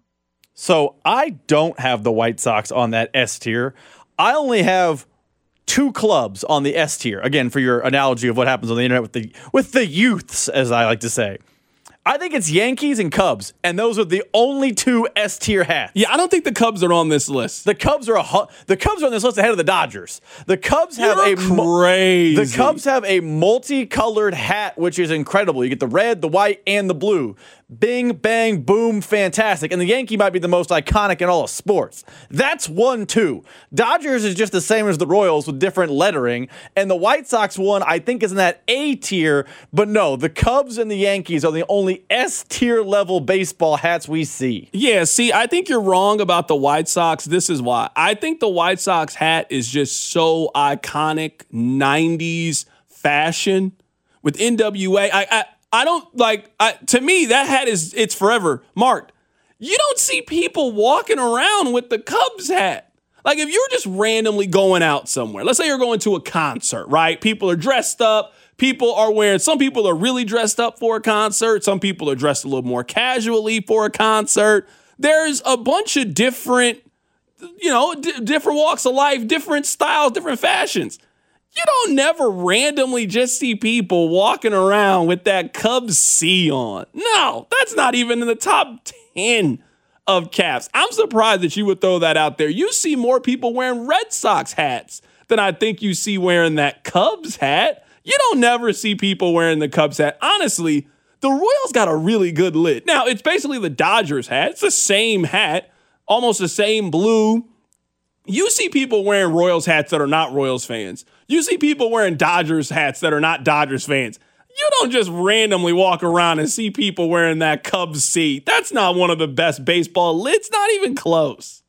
So I don't have the White Sox on that S tier. I only have two clubs on the S tier. Again, for your analogy of what happens on the internet with the with the youths, as I like to say. I think it's Yankees and Cubs, and those are the only two S tier hats. Yeah, I don't think the Cubs are on this list. The Cubs are a the Cubs are on this list ahead of the Dodgers. The Cubs have You're a crazy. The Cubs have a multicolored hat, which is incredible. You get the red, the white, and the blue. Bing, bang, boom, fantastic. And the Yankee might be the most iconic in all of sports. That's one, two. Dodgers is just the same as the Royals with different lettering. And the White Sox one, I think, is in that A tier. But no, the Cubs and the Yankees are the only S tier level baseball hats we see. Yeah, see, I think you're wrong about the White Sox. This is why. I think the White Sox hat is just so iconic, nineties fashion with N W A. I, I I don't like, I, to me, that hat is, it's forever marked. You don't see people walking around with the Cubs hat. Like if you're just randomly going out somewhere, let's say you're going to a concert, right? People are dressed up. People are wearing, some people are really dressed up for a concert. Some people are dressed a little more casually for a concert. There's a bunch of different, you know, d- different walks of life, different styles, different fashions. You don't never randomly just see people walking around with that Cubs C on. No, that's not even in the top ten of caps. I'm surprised that you would throw that out there. You see more people wearing Red Sox hats than I think you see wearing that Cubs hat. You don't never see people wearing the Cubs hat. Honestly, the Royals got a really good lid. Now, it's basically the Dodgers hat. It's the same hat, almost the same blue. You see people wearing Royals hats that are not Royals fans. You see people wearing Dodgers hats that are not Dodgers fans. You don't just randomly walk around and see people wearing that Cubs C. That's not one of the best baseball lids, not even close.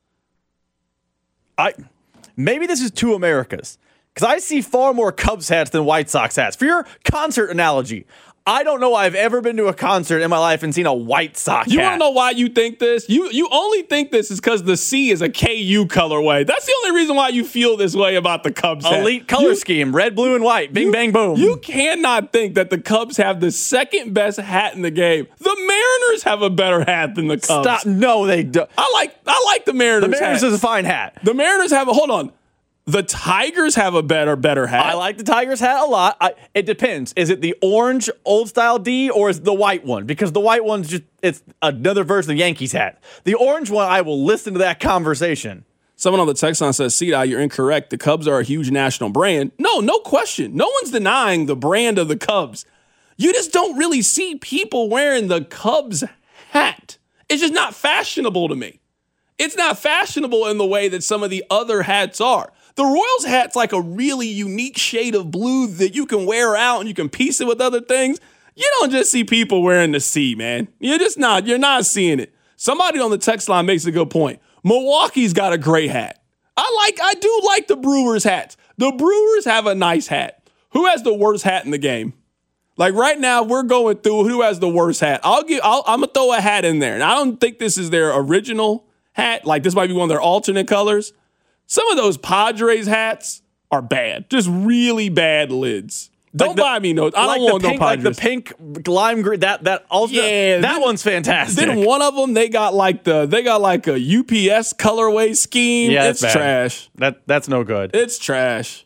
I maybe this is two Americas, because I see far more Cubs hats than White Sox hats. For your concert analogy, I don't know I've ever been to a concert in my life and seen a White Sox you hat. You want to know why you think this? You you only think this is because the C is a K U colorway. That's the only reason why you feel this way about the Cubs hat. Elite color you, scheme, red, blue, and white. Bing, you, bang, boom. You cannot think that the Cubs have the second best hat in the game. The Mariners have a better hat than the Cubs. Stop. No, they don't. I like I like the Mariners The Mariners hat. is a fine hat. The Mariners have a, hold on. The Tigers have a better, better hat. I like the Tigers hat a lot. I, it depends. Is it the orange old style D or is it the white one? Because the white one's just, it's another version of the Yankees hat. The orange one, I will listen to that conversation. Someone on the text line says, C-Dot, you're incorrect. The Cubs are a huge national brand. No, no question. No one's denying the brand of the Cubs. You just don't really see people wearing the Cubs hat. It's just not fashionable to me. It's not fashionable in the way that some of the other hats are. The Royals hat's like a really unique shade of blue that you can wear out and you can piece it with other things. You don't just see people wearing the C, man. You're just not. You're not seeing it. Somebody on the text line makes a good point. Milwaukee's got a great hat. I like. I do like the Brewers hats. The Brewers have a nice hat. Who has the worst hat in the game? Like right now, we're going through who has the worst hat. I'll give. I'll, I'm gonna throw a hat in there, and I don't think this is their original hat. Like this might be one of their alternate colors. Some of those Padres hats are bad. Just really bad lids. Don't like the, buy me no. I like don't want pink, no Padres. Like the pink lime green. That that also. Yeah, that then, one's fantastic. Then one of them, they got like the they got like a U P S colorway scheme. Yeah, it's bad. trash. That that's no good. It's trash.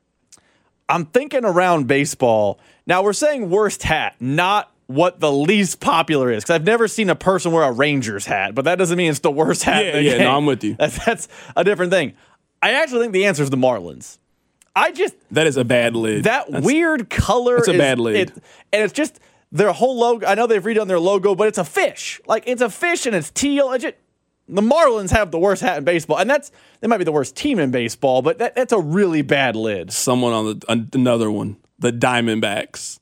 I'm thinking around baseball. Now we're saying worst hat, not what the least popular is, because I've never seen a person wear a Rangers hat, but that doesn't mean it's the worst hat. Yeah, in the yeah, game. no, I'm with you. That's, that's a different thing. I actually think the answer is the Marlins. I just that is a bad lid. That that's, weird color. That's a is, bad lid, it, and it's just their whole logo. I know they've redone their logo, but it's a fish. Like it's a fish and it's teal. It just, the Marlins have the worst hat in baseball, and that's they might be the worst team in baseball, but that, that's a really bad lid. Someone on the another one, the Diamondbacks.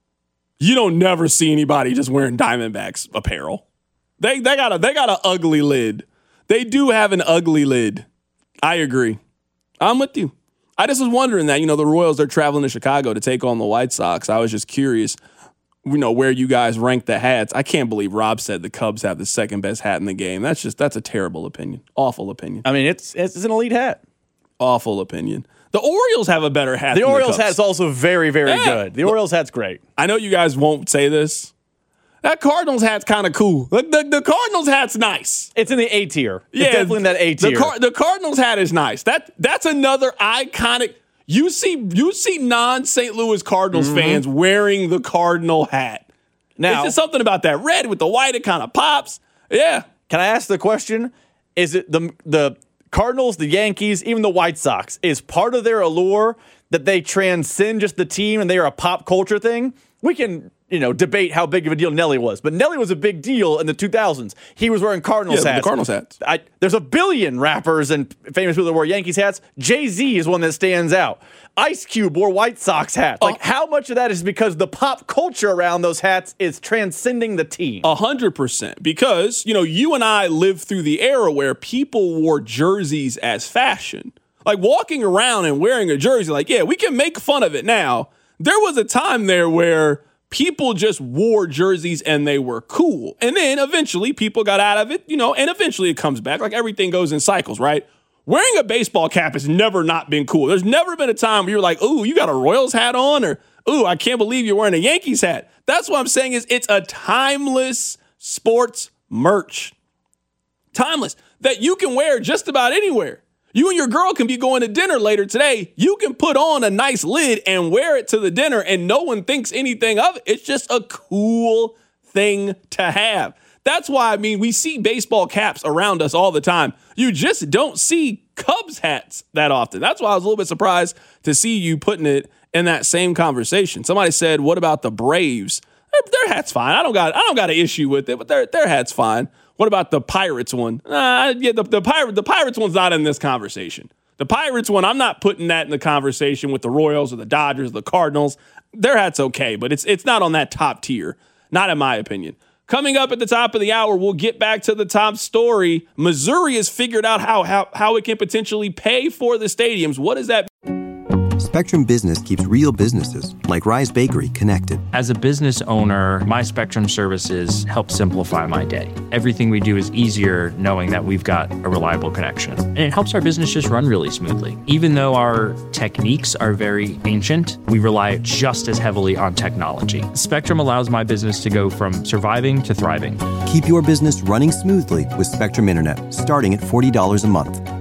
You don't never see anybody just wearing Diamondbacks apparel. They they got a they got an ugly lid. They do have an ugly lid. I agree. I'm with you. I just was wondering that, you know, the Royals are traveling to Chicago to take on the White Sox. I was just curious, you know, where you guys rank the hats. I can't believe Rob said the Cubs have the second best hat in the game. That's just that's a terrible opinion. Awful opinion. I mean, it's it's an elite hat. Awful opinion. The Orioles have a better hat the than Orioles the Cubs. hat's also very, very yeah. good. The Orioles hat's great. I know you guys won't say this. That Cardinals hat's kind of cool. The, the, the Cardinals hat's nice. It's in the A tier. Yeah, it's definitely in that A tier. The, Car- the Cardinals hat is nice. That That's another iconic. You see you see non-Saint Louis Cardinals mm-hmm. fans wearing the Cardinal hat. Now, it's just something about that red with the white. It kind of pops. Yeah. Can I ask the question? Is it the the Cardinals, the Yankees, even the White Sox, is part of their allure that they transcend just the team and they are a pop culture thing? We can, you know, debate how big of a deal Nelly was, but Nelly was a big deal in the two thousands. He was wearing Cardinals yeah, hats. The Cardinals hats. I, there's a billion rappers and famous people that wear Yankees hats. Jay-Z is one that stands out. Ice Cube wore White Sox hats. Like, uh, how much of that is because the pop culture around those hats is transcending the team? A hundred percent. Because, you know, you and I lived through the era where people wore jerseys as fashion. Like, walking around and wearing a jersey, like, yeah, we can make fun of it now. There was a time there where people just wore jerseys and they were cool. And then eventually people got out of it, you know, and eventually it comes back. Like everything goes in cycles, right? Wearing a baseball cap has never not been cool. There's never been a time where you're like, ooh, you got a Royals hat on, or ooh, I can't believe you're wearing a Yankees hat. That's what I'm saying is it's a timeless sports merch. Timeless. That you can wear just about anywhere. You and your girl can be going to dinner later today. You can put on a nice lid and wear it to the dinner and no one thinks anything of it. It's just a cool thing to have. That's why, I mean, we see baseball caps around us all the time. You just don't see Cubs hats that often. That's why I was a little bit surprised to see you putting it in that same conversation. Somebody said, what about the Braves? Their, their hat's fine. I don't got I don't got an issue with it, but their their hat's fine. What about the Pirates one? Uh, yeah, the, the, Pirate, the Pirates one's not in this conversation. The Pirates one, I'm not putting that in the conversation with the Royals or the Dodgers or the Cardinals. Their hat's okay, but it's it's not on that top tier. Not in my opinion. Coming up at the top of the hour, we'll get back to the top story. Missouri has figured out how how, how it can potentially pay for the stadiums. What does that mean? Spectrum Business keeps real businesses, like Rise Bakery, connected. As a business owner, my Spectrum services help simplify my day. Everything we do is easier knowing that we've got a reliable connection. And it helps our business just run really smoothly. Even though our techniques are very ancient, we rely just as heavily on technology. Spectrum allows my business to go from surviving to thriving. Keep your business running smoothly with Spectrum Internet, starting at forty dollars a month.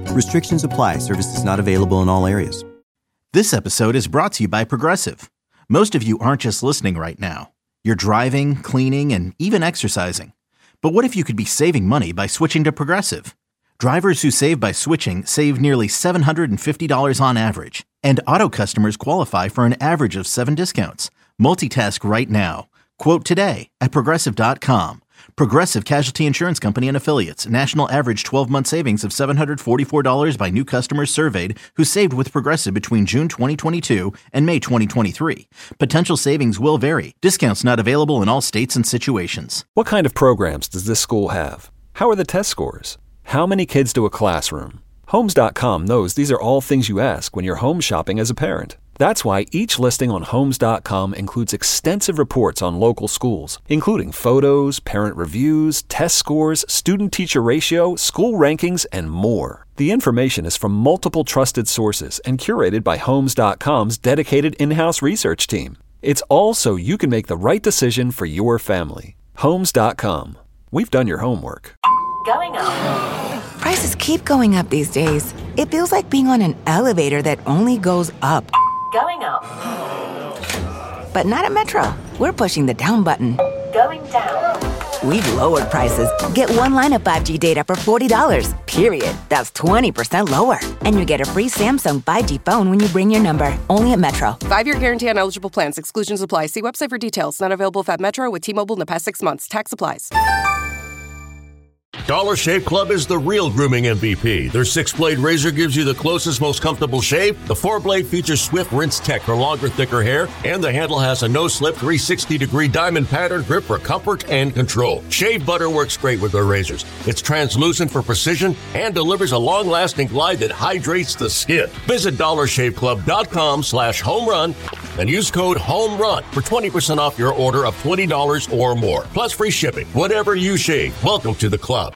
Restrictions apply. Services not available in all areas. This episode is brought to you by Progressive. Most of you aren't just listening right now. You're driving, cleaning, and even exercising. But what if you could be saving money by switching to Progressive? Drivers who save by switching save nearly seven hundred fifty dollars on average. And auto customers qualify for an average of seven discounts. Multitask right now. Quote today at Progressive dot com. Progressive Casualty Insurance Company and Affiliates. National average twelve-month savings of seven hundred forty-four dollars by new customers surveyed who saved with Progressive between June twenty twenty-two and May twenty twenty-three. Potential savings will vary. Discounts not available in all states and situations. What kind of programs does this school have? How are the test scores? How many kids do a classroom? Homes dot com knows these are all things you ask when you're home shopping as a parent. That's why each listing on Homes dot com includes extensive reports on local schools, including photos, parent reviews, test scores, student-teacher ratio, school rankings, and more. The information is from multiple trusted sources and curated by Homes dot com's dedicated in-house research team. It's all so you can make the right decision for your family. Homes dot com. We've done your homework. Going up. Prices keep going up these days. It feels like being on an elevator that only goes up. Going up. But not at Metro. We're pushing the down button. Going down. We've lowered prices. Get one line of five G data for forty dollars. Period. That's twenty percent lower. And you get a free Samsung five G phone when you bring your number. Only at Metro. Five-year guarantee on eligible plans. Exclusions apply. See website for details. Not available at Metro with T-Mobile in the past six months. Tax applies. Dollar Shave Club is the real grooming M V P. Their six-blade razor gives you the closest, most comfortable shave. The four-blade features Swift Rinse Tech for longer, thicker hair. And the handle has a no-slip three hundred sixty degree diamond pattern grip for comfort and control. Shave butter works great with their razors. It's translucent for precision and delivers a long-lasting glide that hydrates the skin. Visit dollar shave club dot com slash home run and use code HOMERUN for twenty percent off your order of twenty dollars or more. Plus free shipping. Whatever you shave, welcome to the club.